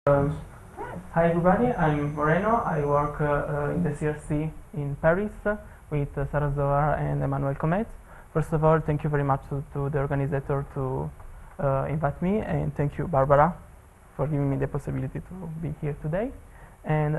Hi everybody, I'm Moreno. I work in the CRC in Paris with Sarah Zohar and Emmanuel Comet. First of all, thank you very much to the organizer to invite me, and thank you, Barbara, for giving me the possibility to be here today. And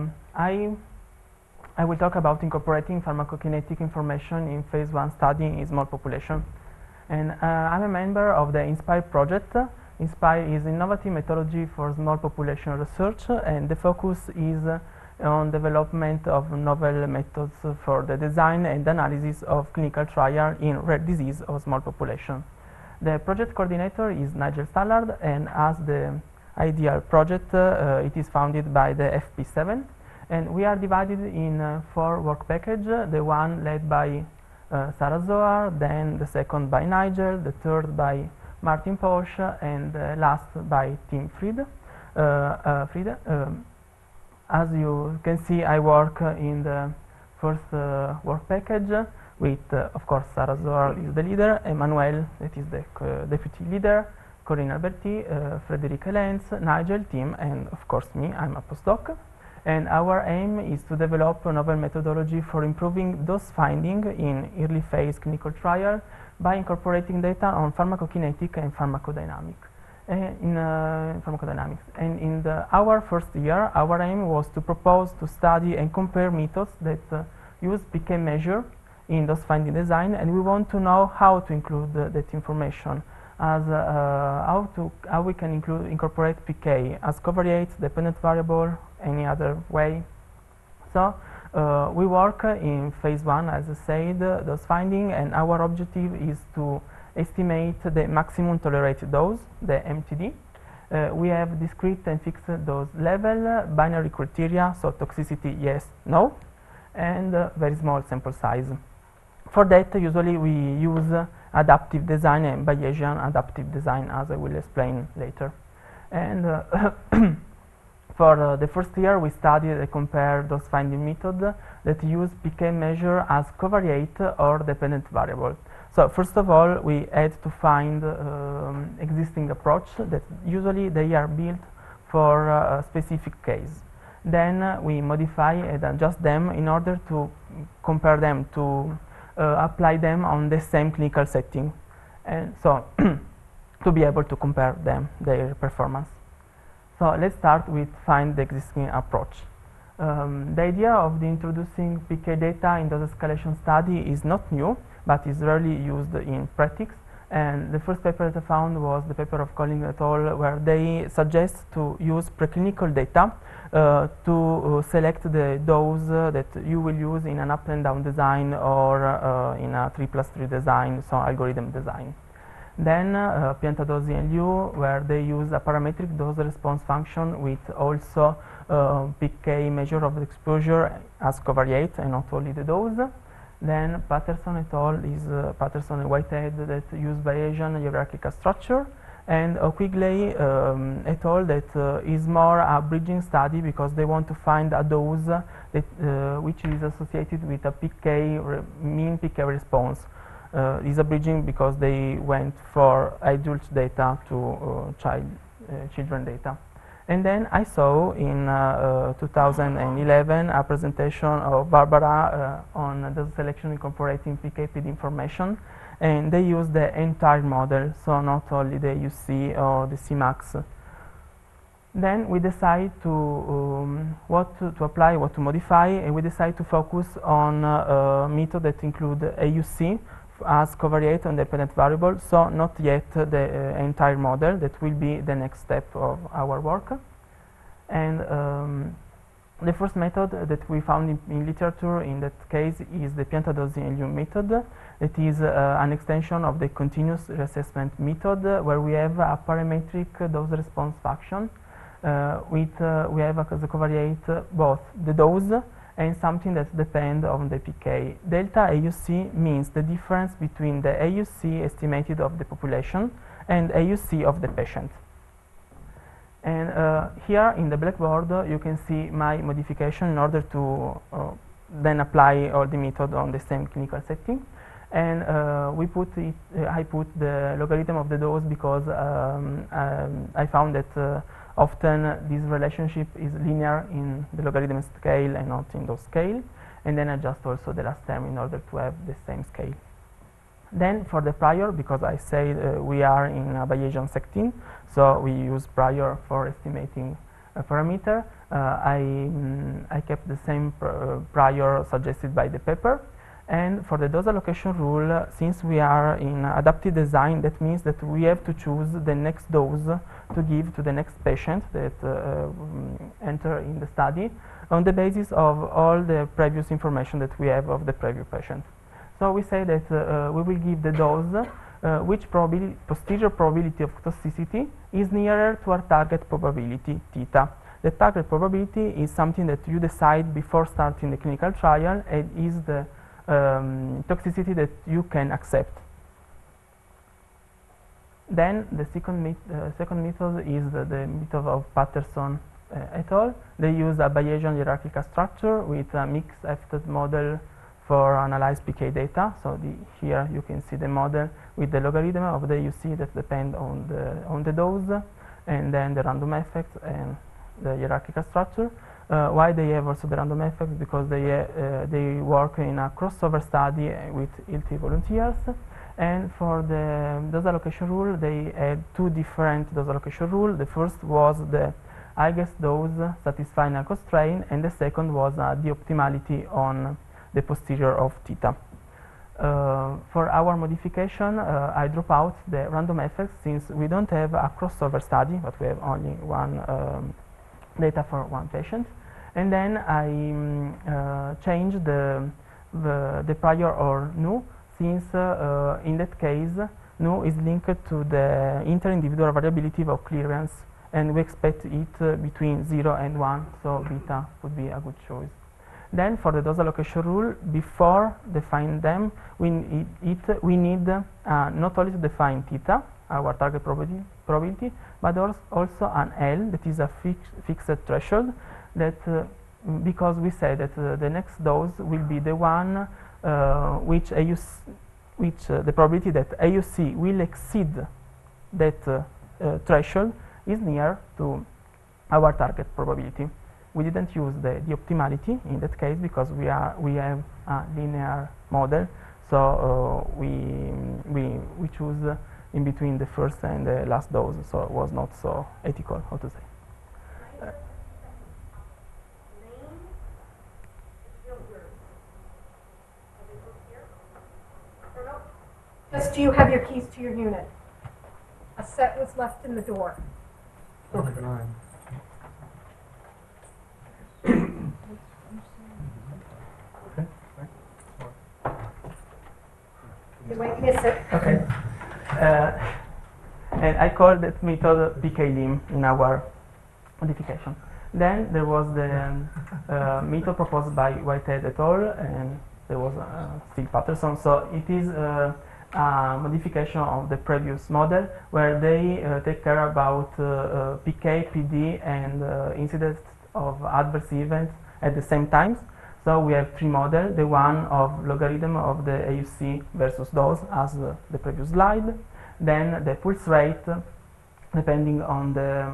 I will talk about incorporating pharmacokinetic information in phase 1 study in small population. And I'm a member of the INSPIRE project. INSPIRE is innovative methodology for small population research, and the focus is on development of novel methods for the design and analysis of clinical trial in rare disease of small population. The project coordinator is Nigel Stallard, and as the ideal project, it is founded by the FP7, and we are divided in 4 work packages, the one led by Sarah Zohar, then the second by Nigel, the third by Martin Posch, and last by Tim Fried. As you can see, I work in the first work package with, of course, Sarah Zohar is the leader, Emmanuel, that is the deputy leader, Corinne Alberti, Frédéric Lenz, Nigel, Tim, and of course me, I'm a postdoc. And our aim is to develop a novel methodology for improving dose finding in early phase clinical trial by incorporating data on pharmacokinetic and pharmacodynamics. And in our first year, our aim was to propose to study and compare methods that use PK measure in dose finding design, and we want to know how to include that information, as how we can incorporate PK as covariate, dependent variable, any other way. So we work in phase 1, as I said, dose finding, and our objective is to estimate the maximum tolerated dose, the MTD. We have discrete and fixed dose level, binary criteria, so toxicity yes, no, and very small sample size. For that, usually we use adaptive design and Bayesian adaptive design, as I will explain later. And for the first year, we studied and compared dose finding method that use PK measure as covariate or dependent variable. So first of all, we had to find existing approach that usually they are built for a specific case. Then we modify and adjust them in order to compare them, to apply them on the same clinical setting, and so to be able to compare them, their performance. So let's start with find the existing approach. The idea of the introducing PK data in dose escalation study is not new, but is rarely used in practice. And the first paper that I found was the paper of Colling et al., where they suggest to use preclinical data to select the dose that you will use in an up and down design or in a 3+3 design, so algorithm design. Then Piantadosi and Liu, where they use a parametric dose response function with also PK measure of the exposure as covariate and not only the dose. Then Patterson et al. Is Patterson and Whitehead that use Bayesian hierarchical structure, and Quigley et al. That is more a bridging study because they want to find a dose that which is associated with a mean PK response. Is a bridging because they went for adult data to children data. And then I saw in 2011 a presentation of Barbara on the selection incorporating PK-PD information, and they use the entire model, so not only the UC or the Cmax. Then we decide to what to apply, what to modify, and we decide to focus on a method that include AUC as covariate and dependent variable, so not yet the entire model. That will be the next step of our work. And the first method that we found in literature in that case is the Piantadosi and Liu method. It is an extension of the continuous reassessment method, where we have a parametric dose response function we have as a covariate both the dose and something that depends on the PK. Delta AUC means the difference between the AUC estimated of the population and AUC of the patient. And here in the blackboard you can see my modification in order to then apply all the method on the same clinical setting. And I put the logarithm of the dose because I found that often this relationship is linear in the logarithm scale and not in dot scale, and then adjust also the last term in order to have the same scale. Then for the prior, because I said we are in a Bayesian sectin, so we use prior for estimating a parameter. I kept the same prior suggested by the paper. And for the dose allocation rule, since we are in adaptive design, that means that we have to choose the next dose to give to the next patient that enter in the study on the basis of all the previous information that we have of the previous patient. So we say that we will give the dose which posterior probability of toxicity is nearer to our target probability, theta. The target probability is something that you decide before starting the clinical trial and is the toxicity that you can accept. Then the second method is the method of Patterson et al. They use a Bayesian hierarchical structure with a mixed F-test model for analyze PK data. So here you can see the model with the logarithm of the AUC that depend on the dose, and then the random effects and the hierarchical structure. Why they have also the random effects? Because they work in a crossover study with healthy volunteers. And for the dose allocation rule, they had two different dose allocation rules. The first was the highest dose satisfying a constraint, and the second was the optimality on the posterior of theta. For our modification, I drop out the random effects since we don't have a crossover study, but we have only one data for one patient. And then I change the prior or nu, since in that case nu is linked to the inter-individual variability of clearance, and we expect it between 0 and 1, so beta would be a good choice. Then for the dose allocation rule, before defining them, we need not only to define theta, our target probability, but also an L that is a fixed threshold, that because we say that the next dose will be the one which the probability that AUC will exceed that threshold is near to our target probability. We didn't use the optimality in that case because we have a linear model, so we choose in between the first and the last dose, so it was not so ethical, how to say. Just do you have your keys to your unit? A set was left in the door. Okay. You might miss it. Okay. And I call that method PK-lim in our modification. Then there was the method proposed by Whitehead et al. And there was still Patterson. So it is a modification of the previous model where they take care about PK, PD, and incidence of adverse events at the same time. So we have three models, the one of logarithm of the AUC versus dose as the previous slide, then the pulse rate depending on the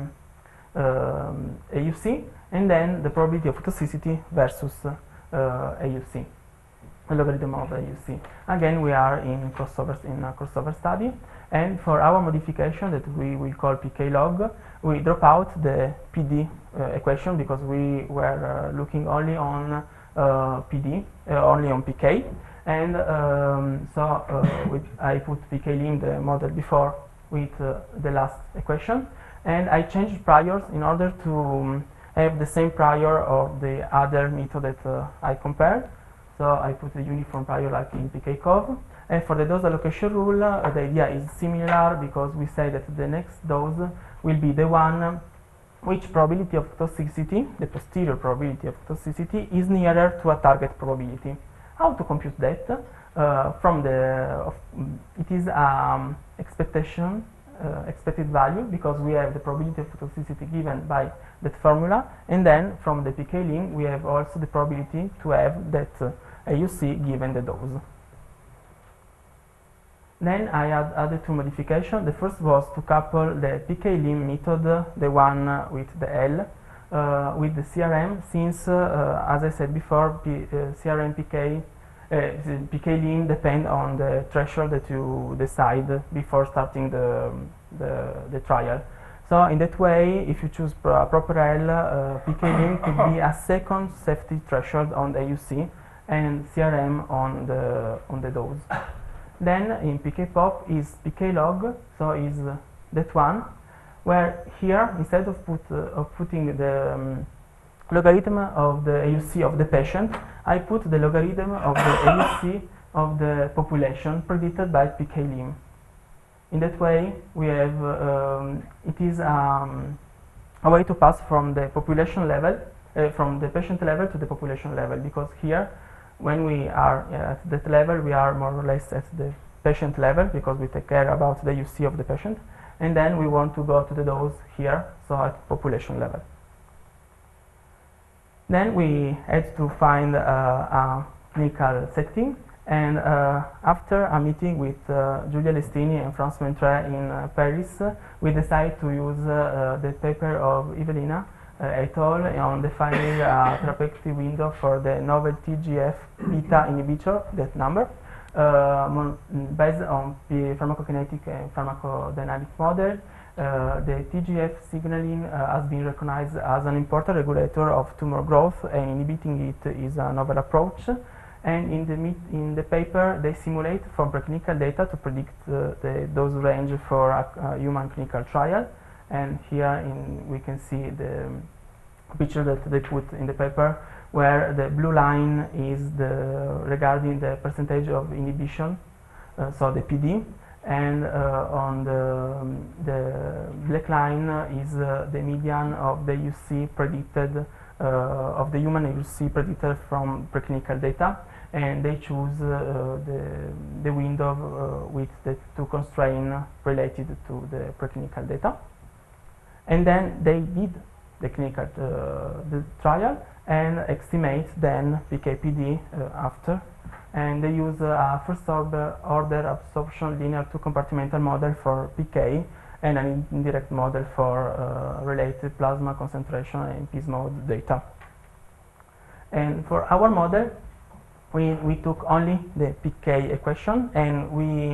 AUC, and then the probability of toxicity versus AUC, the logarithm of AUC. Again, we are in a crossover study, and for our modification that we will call PK log, we drop out the PD equation because we were looking only on PD, only on PK, and I put PK-lim, the model before, with the last equation, and I changed priors in order to have the same prior of the other method that I compared. So I put a uniform prior like in PK-cov, and for the dose allocation rule, the idea is similar because we say that the next dose will be the one which probability of toxicity, the posterior probability of toxicity, is nearer to a target probability. How to compute that? It is expected value because we have the probability of toxicity given by that formula, and then from the PK-lim we have also the probability to have that AUC given the dose. Then I added two modifications. The first was to couple the pk-lim method, the one with the L, with the CRM, since, as I said before, CRM pk-lim depend on the threshold that you decide before starting the trial. So in that way, if you choose proper L, pk-lim could be a second safety threshold on the AUC and CRM on the dose. Then in pk-pop is pk-log, so is that one, where here instead of putting the logarithm of the AUC of the patient, I put the logarithm of the AUC of the population predicted by pk-lim. In that way, we have it is a way to pass from the population level, from the patient level to the population level, because here, when we are at that level, we are more or less at the patient level because we take care about the AUC of the patient, and then we want to go to the dose here, so at population level. Then we had to find a clinical setting, and after a meeting with Giulia Lestini and France Mentre in Paris, we decided to use the paper of Evelina et al. On defining a therapeutic window for the novel TGF-beta inhibitor, that number, based on the pharmacokinetic and pharmacodynamic model. The TGF signaling has been recognized as an important regulator of tumor growth, and inhibiting it is a novel approach. And in the paper, they simulate from preclinical data to predict the dose range for a human clinical trial. And here we can see the picture that they put in the paper, where the blue line is regarding the percentage of inhibition, so the PD, and on the black line is the median of the UC predicted, of the human UC predicted from preclinical data, and they choose the window with the two constraints related to the preclinical data. And then they did the clinical the trial and estimate then PK/PD after, and they use a first order absorption linear two compartmental model for PK and an indirect model for related plasma concentration and PISMOD data. And for our model, we took only the PK equation, and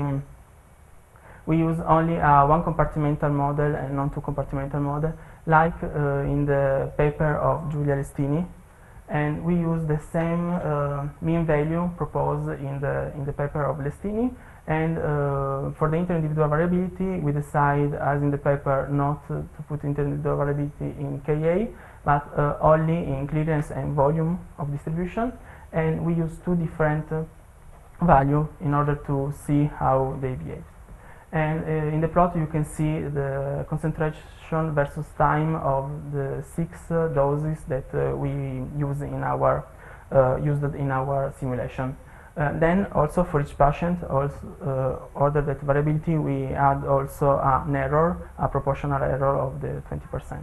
we use only a one compartmental model and non two compartmental model, like in the paper of Giulia Lestini, and we use the same mean value proposed in the paper of Lestini. And for the interindividual variability, we decide, as in the paper, not to put interindividual variability in Ka, but only in clearance and volume of distribution. And we use two different values in order to see how they behave. And in the plot, you can see the concentration versus time of the 6 doses that we use in our used in our simulation. Then also for each patient, also order that variability, we add also an error, a proportional error of the 20%.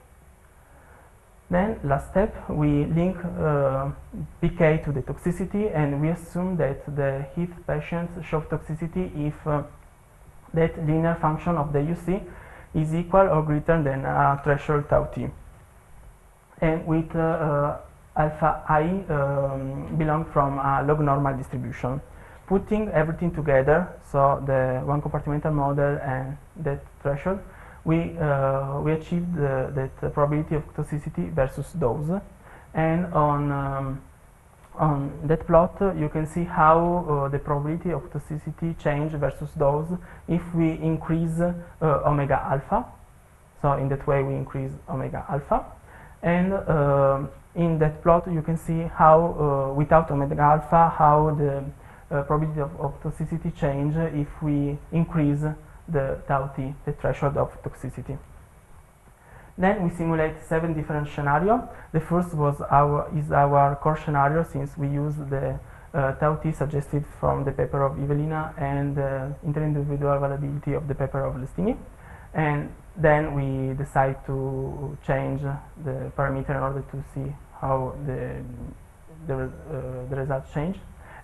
Then last step, we link PK to the toxicity, and we assume that the HIF patients show toxicity if that linear function of the UC is equal or greater than a threshold tau t. And with alpha I belong from a log normal distribution. Putting everything together, so the one compartmental model and that threshold, we achieved that probability of toxicity versus dose. And on that plot, you can see how the probability of toxicity change versus dose if we increase omega alpha. So in that way, we increase omega alpha. And in that plot, you can see how, without omega alpha, how the probability of toxicity change if we increase the tau t, the threshold of toxicity. Then we simulate 7 different scenarios. The first was our core scenario, since we use the tau t suggested from the paper of Evelina and the interindividual variability of the paper of Lestini. And then we decide to change the parameter in order to see how the results change.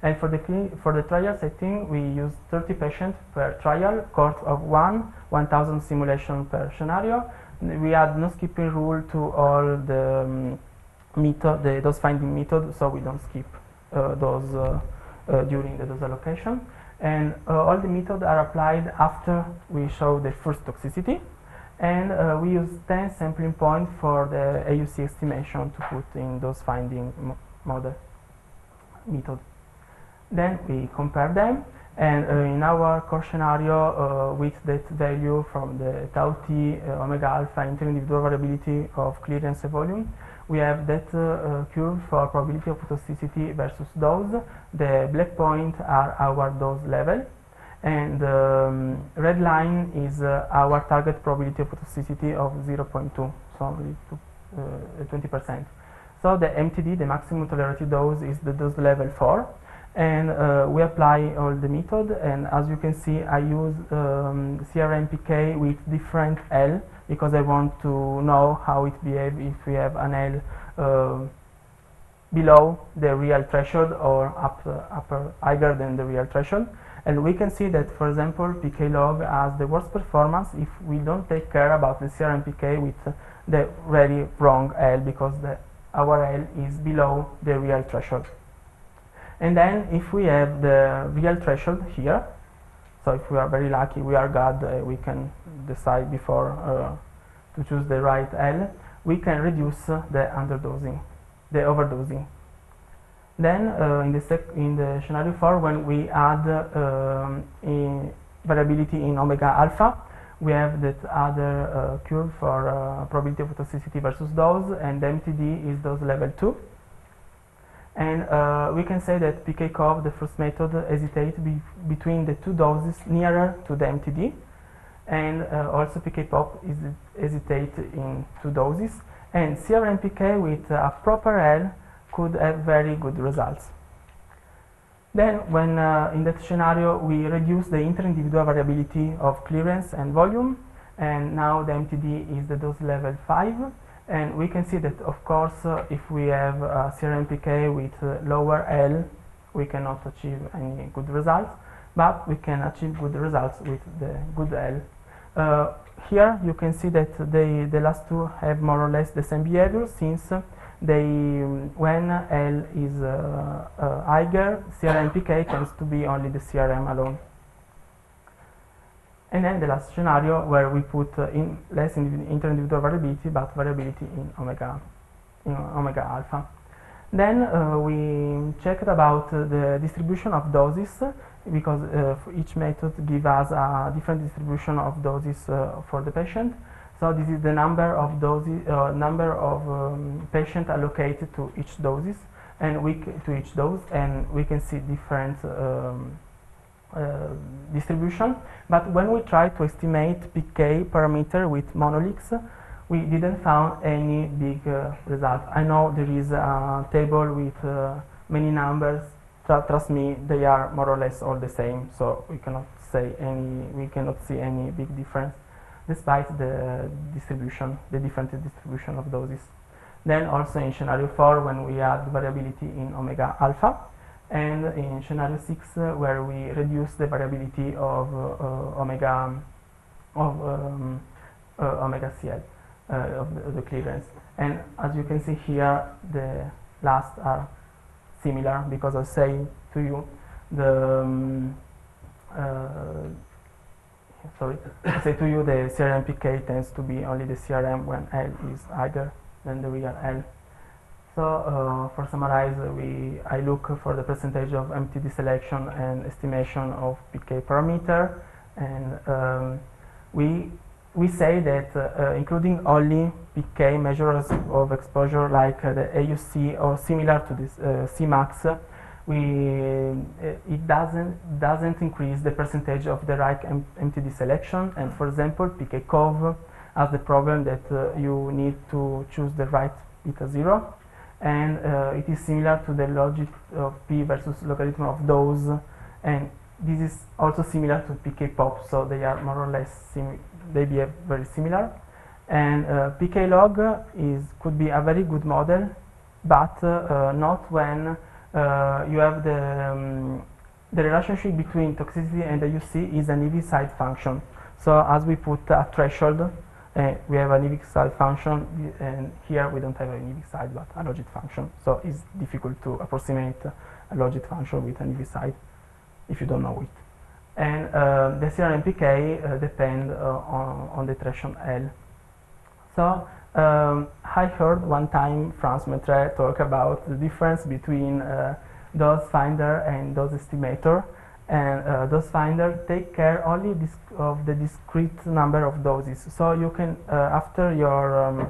And for the trial setting, we use 30 patients per trial, cohort of 1,000 simulation per scenario. We add no skipping rule to all the dose finding method, so we don't skip those during the dose allocation. And all the methods are applied after we show the first toxicity. And we use 10 sampling points for the AUC estimation to put in dose finding model method. Then we compare them, and in our core scenario, with that value from the tau t omega alpha inter-individual variability of clearance and volume, we have that curve for probability of toxicity versus dose. The black point are our dose level, and the red line is our target probability of toxicity of 0.2, so only 20%. So the MTD, the maximum tolerated dose, is the dose level 4, and we apply all the method. And as you can see, I use CRM-PK with different L because I want to know how it behaves if we have an L below the real threshold or higher than the real threshold. And we can see that, for example, PK log has the worst performance if we don't take care about the CRM-PK with the very wrong L, because our L is below the real threshold. And then if we have the real threshold here, so if we are very lucky, we are God, we can decide before to choose the right L, we can reduce the underdosing, the overdosing. Then in the scenario 4, when we add variability in omega alpha, we have that other curve for probability of toxicity versus dose, and the MTD is dose level 2. And we can say that PK-COV, the first method, hesitates between the two doses nearer to the MTD, and also PK-POP hesitates in 2 doses, and CRM-PK with a proper L could have very good results. Then when in that scenario we reduce the inter-individual variability of clearance and volume, and now the MTD is the dose level 5, and we can see that, of course, if we have CRM-PK with lower L, we cannot achieve any good results, but we can achieve good results with the good L. Here you can see that the last two have more or less the same behavior, since when L is higher, CRM-PK tends to be only the CRM alone. And then the last scenario, where we put in less inter-individual variability, but variability in omega alpha. Then we checked about the distribution of doses, because each method gives us a different distribution of doses for the patient. So this is the number of doses, patients allocated to each doses, and to each dose, and we can see different distribution. But when we try to estimate PK parameter with monoliths, we didn't found any big result. I know there is a table with many numbers. Trust me, they are more or less all the same, so we cannot see any big difference, despite the distribution, the different distribution of doses. Then also in scenario 4, when we add variability in omega alpha, and in scenario 6, where we reduce the variability of omega CL, of the clearance. And as you can see here, the last are similar, because I say to you the the CRM-PK tends to be only the CRM when L is higher than the real L. So for summarize, I look for the percentage of MTD selection and estimation of PK parameter, and we say that including only PK measures of exposure like the AUC or similar to this Cmax, it doesn't increase the percentage of the right MTD selection. And for example, PK-COV has the problem that you need to choose the right beta 0, and it is similar to the logic of P versus logarithm of dose, and this is also similar to PK-POP, so they are more or less they behave very similar. And PK log could be a very good model, but not when you have the relationship between toxicity and AUC is an EV side function. So as we put a threshold, we have an EV side function, and here we don't have an EV side but a logit function. So it's difficult to approximate a logit function with an EV side if you don't know it. And the serial MPK depend on the threshold L. So I heard one time Franz Maitre talk about the difference between dose finder and dose estimator, and dose finder take care only of the discrete number of doses. So you can after your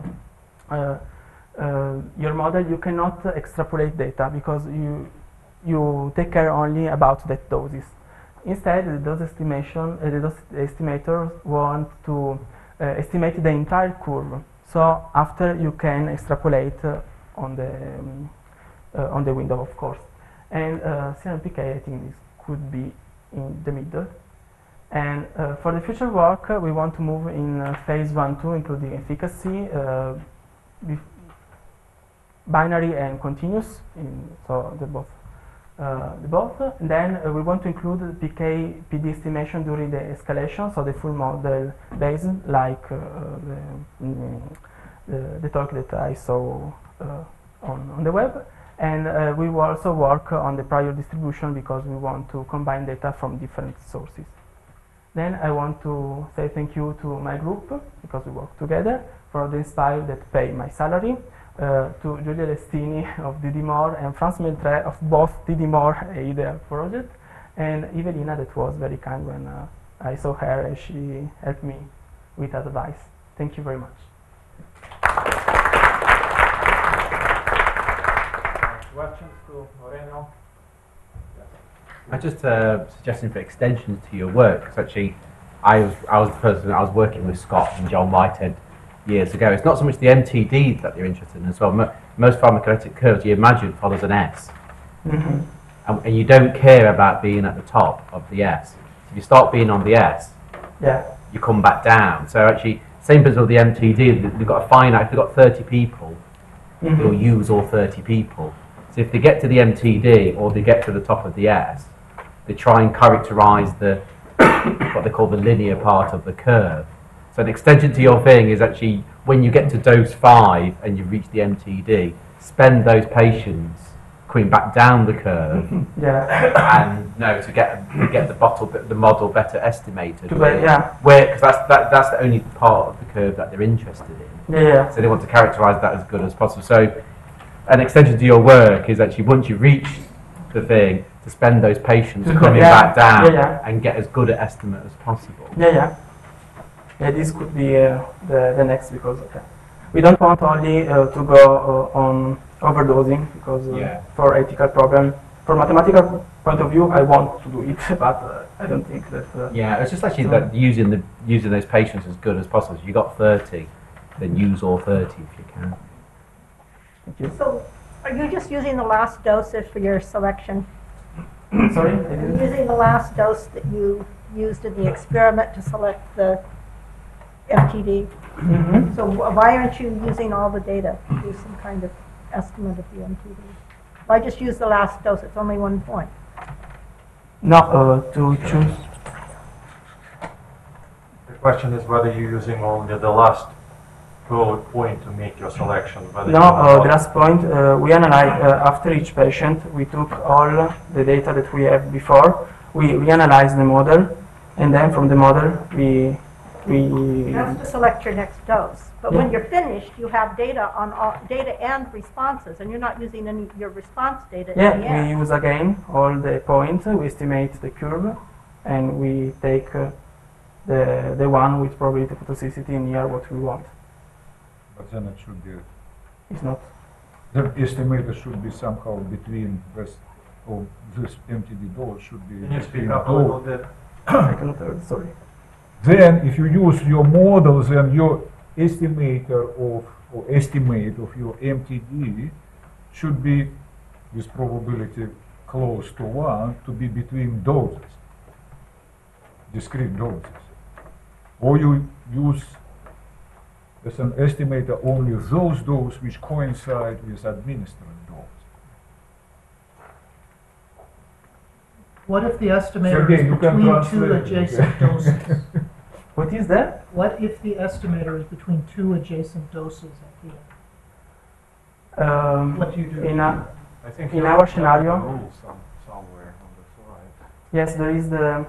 model you cannot extrapolate data because you take care only about that doses. Instead, the dose estimation, the dose estimator want to estimate the entire curve. So after you can extrapolate on the window, of course. And CRMPK, I think this could be in the middle. And for the future work, we want to move in phase 1-2, including efficacy, binary and continuous. So the both. And then we want to include the PK/PD estimation during the escalation, so the full model based, like the talk that I saw on the web. And we will also work on the prior distribution because we want to combine data from different sources. Then I want to say thank you to my group, because we work together, for the Inspire that pay my salary, to Giulia Lestini of DD-More and Franz Maitre of both DD-More and IDEA project, and Evelina that was very kind when I saw her and she helped me with advice. Thank you very much. Questions to Moreno? I just suggesting for extensions to your work, because actually I was the person I was working with Scott and John Whitehead years ago. It's not so much the MTD that they're interested in as well. Most pharmacokinetic curves you imagine follows an S, and you don't care about being at the top of the S. If you start being on the S, you come back down. So actually, same principle with the MTD. They've got a finite. If they've got 30 people, they'll use all 30 people. So if they get to the MTD or they get to the top of the S, they try and characterize the what they call the linear part of the curve. So an extension to your thing is actually when you get to dose 5 and you reach the MTD, spend those patients coming back down the curve, and to get the model better estimated. Because that's the only part of the curve that they're interested in. So they want to characterize that as good as possible. So an extension to your work is actually once you reach the thing, to spend those patients coming back down and get as good an estimate as possible. This could be the next, because we don't want only to go on overdosing, because for ethical problem, from mathematical point of view, I want to do it, but I don't think that. It's just actually that using those patients as good as possible. If you got 30, then use all 30 if you can. Thank you. So, are you just using the last doses for your selection? Sorry? Are you using the last dose that you used in the experiment to select the MTD? So why aren't you using all the data to do some kind of estimate of the MTD? Why just use the last dose? It's only 1 point. No, to choose. The question is whether you're using only the last point to make your selection. The last point, we analyze after each patient, we took all the data that we have before, we reanalyze the model, and then from the model we That's to select your next dose. But when you're finished, you have data on all data and responses, and you're not using any your response data. We use again all the points. We estimate the curve, and we take the one with probability of toxicity near what we want. But then it should be. It's not. The estimator should be somehow between this or this MTD dose should be. Can you speak up a little bit? I cannot heard. Sorry. Then, if you use your models and your estimator of or estimate of your MTD should be with probability close to 1 to be between doses, discrete doses. Or you use as an estimator only those doses which coincide with administered dose. What if the estimator Sergey, is you can between two translate. adjacent doses? What is that? What if the estimator is between two adjacent doses at the end? What do you do? I think In you our have scenario- the rules somewhere on the slide. Yes, there is the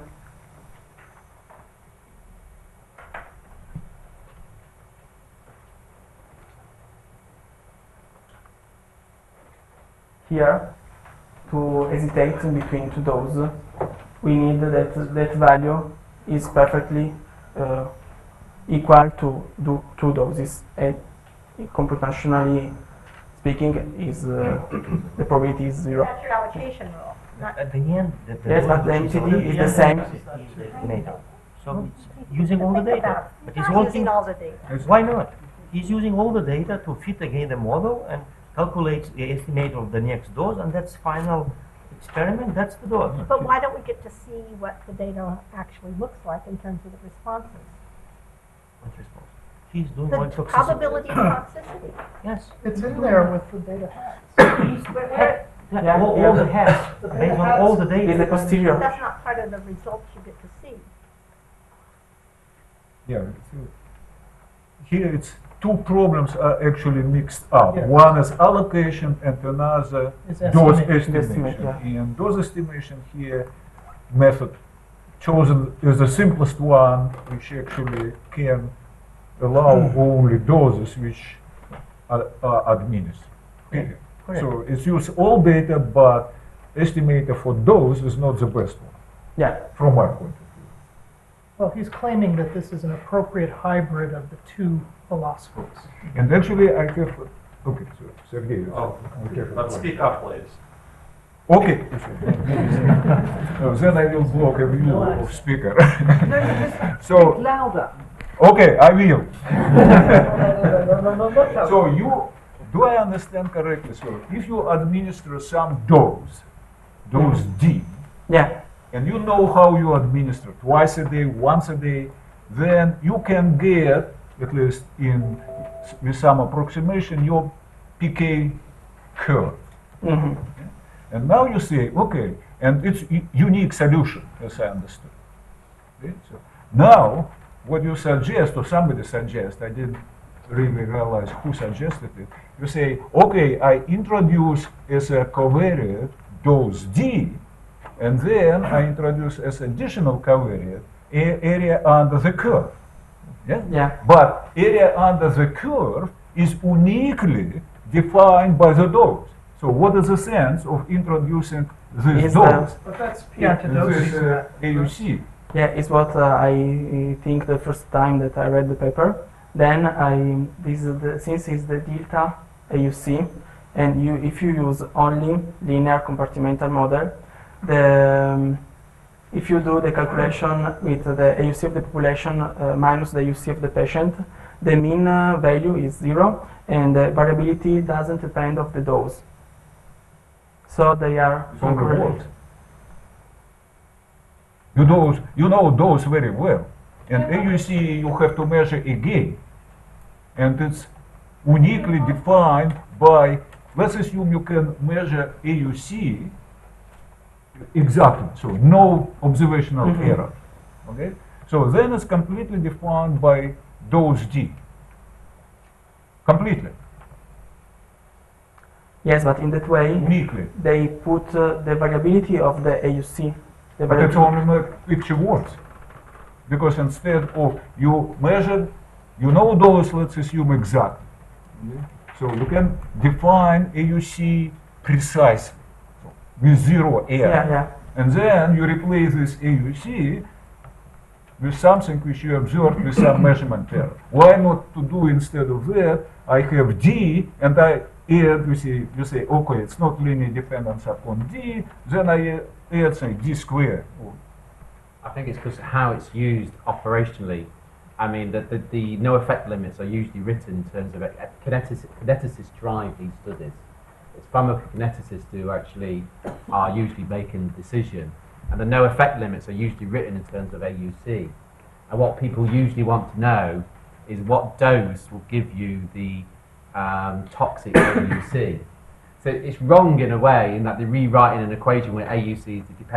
here to hesitate in between two doses. We need that value is perfectly equal to do two doses, and computationally speaking, is the probability is zero. That's your allocation rule. Not, At the end, Yes, but the MTD is the same. estimator. So it's using all the think data. about But it. he's Not using working, all the data. why not? He's using all the data to fit again the model and calculates the estimate of the next dose, and that's final experiment, that's the dose. But why don't we get to see what the data actually looks like in terms of the responses? What response? He's doing The all toxicity. probability of toxicity. Yes. It's in there with the data hacks. Yeah, All the yeah. hacks, based on all the Is the data. posterior. That's not part of the results you get to see. Yeah, here it's two problems are actually mixed up. Yeah. One is allocation and another It's dose estimate. estimation. yeah. And dose estimation here method chosen is the simplest one, which actually can allow only doses which are administered. Period. Correct. So it's use all data, but estimator for dose is not the best one, Yeah, from my point of view. Well, he's claiming that this is an appropriate hybrid of the two philosophies. And actually, I have, okay, so Sergey. Oh, okay. But speak up, please. Okay. Then I will block a view of speaker. So, Louder. okay, I will. So do I understand correctly? So if you administer some dose D, yeah, and you know how you administer twice a day, once a day, then you can get, at least with some approximation, your PK curve. hmm And now you say, okay, and it's unique solution, as I understood. Okay, so now, what you suggest, or somebody suggests, I didn't really realize who suggested it, you say, okay, I introduce as a covariate dose D, and then I introduce as additional covariate area under the curve. Yeah? yeah, But area under the curve is uniquely defined by the dose. So what is the sense of introducing this Is dose But that's in Piantadosis. this AUC? yeah. It's what I think the first time that I read the paper. Then since it's the delta AUC, and if you use only linear compartmental model, if you do the calculation with the AUC of the population minus the AUC of the patient, the mean value is 0, and the variability doesn't depend of the dose. So they are It's on the uncorrelated. what? You know dose very well. And AUC you have to measure again. And it's uniquely defined by, let's assume you can measure AUC exactly, so no observational Mhm. error. Okay? So then it's completely defined by dose D. Completely, Yes, but in that way, uniquely. they put the variability of the AUC. The But it's variability. only make picture worse. Because instead of you measured, you know those, let's assume exactly. Okay? So you can define AUC precisely, so with zero error. Yeah, yeah. And then you replace this AUC with something which you observed with some measurement error. Why not to do instead of that, I have D and I add, you say, okay, it's not linear dependence upon D, then I add, say, D squared. I think it's because how it's used operationally. I mean, the no effect limits are usually written in terms of kineticists drive these studies. It's pharmacokineticists who actually are usually making the decision, and the no effect limits are usually written in terms of AUC. And what people usually want to know is what dose will give you the toxic AUC. So it's wrong in a way in that they're rewriting an equation where AUC is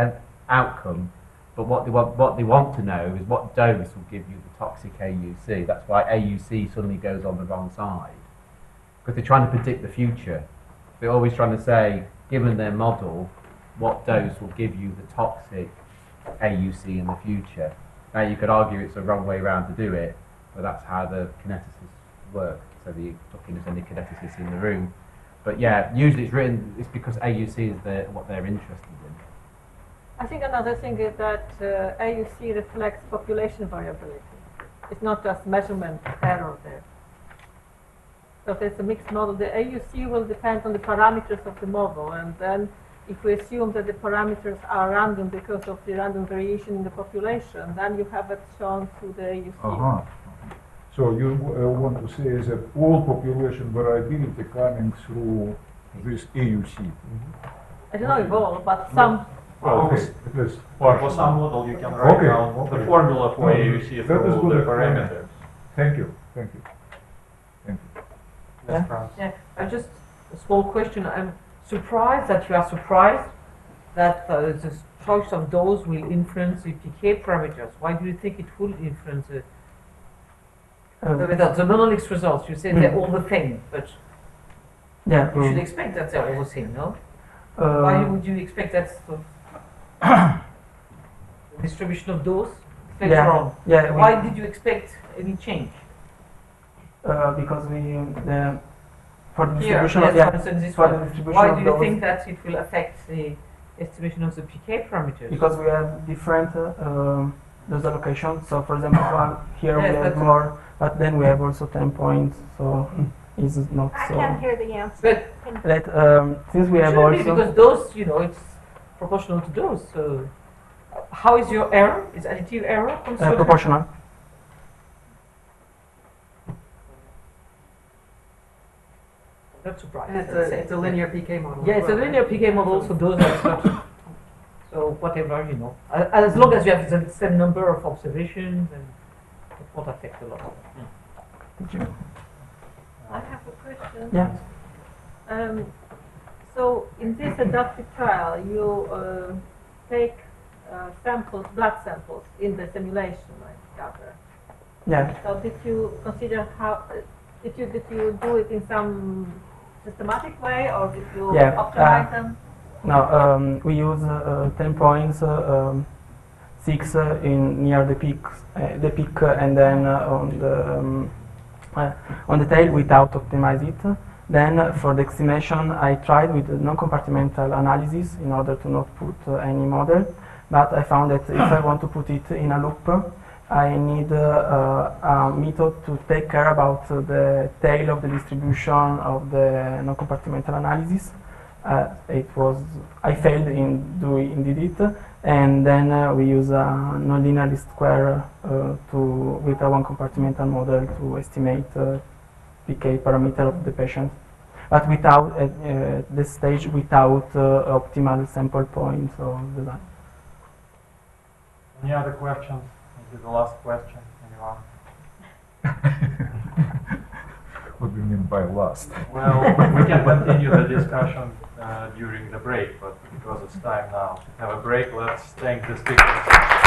outcome, but what they want to know is what dose will give you the toxic AUC. That's why AUC suddenly goes on the wrong side, because they're trying to predict the future. They're always trying to say, given their model, what dose will give you the toxic AUC in the future. Now you could argue it's the wrong way around to do it, but that's how the kineticists work. So the looking at any kineticists in the room. But yeah, usually it's because AUC is what they're interested in. I think another thing is that AUC reflects population variability. It's not just measurement error there. So if it's a mixed model, the AUC will depend on the parameters of the model, and then if we assume that the parameters are random because of the random variation in the population, then you have it shown through the AUC. Uh-huh. So you want to say that all population variability coming through this AUC? I don't know if all, but some. Well, Okay, it is for some model, you can write Okay, down okay. the formula for No, AUC that is through good the explanation. parameters. Thank you, thank you. Thank you. Yes, Franz? Yeah, just a small question. I'm surprised that you are surprised that the choice of dose will influence the PK parameters. Why do you think it will influence the Monolix results? You say they're all the same, but Yeah. you should expect that they're all the same, no? Why would you expect that the distribution of dose later Yeah, on? yeah. Why did you expect any change? Because for the Here, distribution yes, of for instance, this for one. the distribution Why of do you those, think that it will affect the estimation of the PK parameters? because we have different dose allocation. So for example, here Yes, we have but- more, but then we have also 10 points. So it's not I so. can't hear the answer. But That since we have shouldn't be, also because dose, it's proportional to dose. So how is your error? Is additive error considered? proportional. Not surprised. It's a linear PK model. Yeah, it's a linear PK model, so those are not. So whatever, as long as you have the same number of observations, and it won't affect a lot. I have a question. Yeah. So in this adaptive trial, you take samples, blood samples in the simulation, I gather. Yeah. So did you consider how? Did you do it in some systematic way, or did you Yeah, optimize them? No, we use 10 points, 6 in near the peak, and then on the tail without optimize it. Then for the estimation, I tried with non-compartmental analysis in order to not put any model, but I found that if I want to put it in a loop, I need a method to take care about the tail of the distribution of the non-compartmental analysis. I failed in doing it, and then we use a nonlinear least square with a one compartmental model to estimate PK parameter of the patient, but without at this stage without optimal sample points of design. Any other questions? Maybe the last question, anyone? What do you mean by last? Well, we can continue the discussion during the break, but because it's time now to have a break, let's thank the speakers.